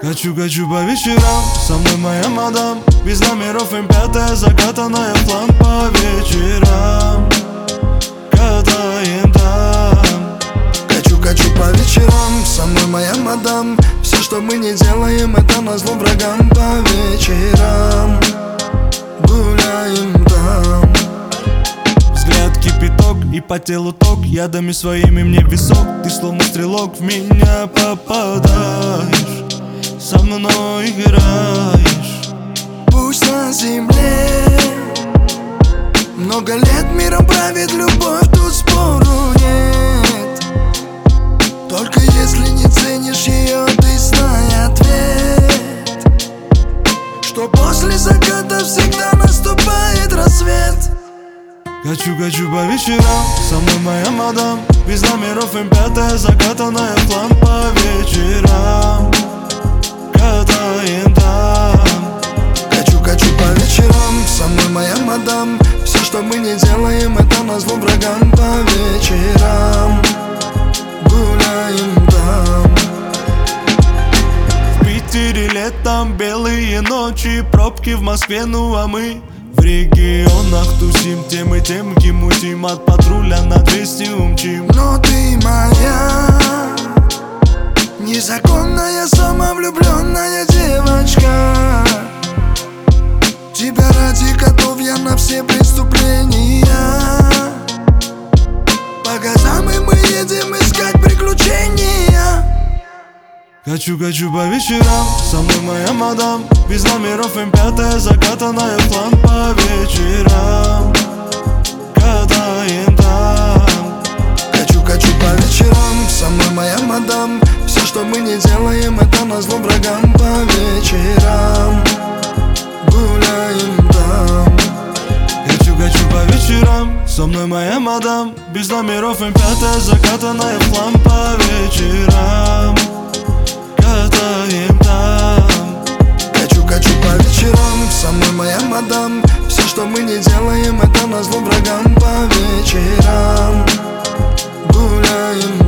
Качу по вечерам, со мной моя мадам. Без номеров М5, закатанная в план. По вечерам катаем там. Качу по вечерам, со мной моя мадам. Все, что мы не делаем, это назло врагам. По вечерам гуляем там. Взгляд кипяток и по телу ток. Ядами своими мне в висок. Ты словно стрелок в меня попадаешь. Со мной играешь. Пусть на земле много лет миром правит любовь, тут спору нет. Только если не ценишь ее, ты знай ответ, что после заката всегда наступает рассвет. Качу по вечерам, со мной моя мадам. Без номеров М5, закатанная в план. По вечерам катаем там. Качу по вечерам, со мной моя мадам. Все, что мы не делаем, это назло врагам. По вечерам гуляем там. В Питере летом белые ночи, пробки в Москве, ну а мы в регионах тусим, тем и тем мутим. От патруля на 200 умчим. Но ты моя незаконная, самовлюбленная девочка. Тебя ради готов я на все преступления. По газам и мы едем искать приключения. Качу по вечерам, со мной моя мадам. Без номеров М5, закатанная в план. По вечерам катаем там. Качу по вечерам, со мной моя мадам. Все, что мы не делаем, это назло врагам. По вечерам гуляем там. Качу по вечерам, со мной моя мадам. Без номеров М5, закатанная в план. По вечерам катаем там. Качу по вечерам, со мной моя мадам. Все, что мы не делаем, это назло врагам. По вечерам гуляем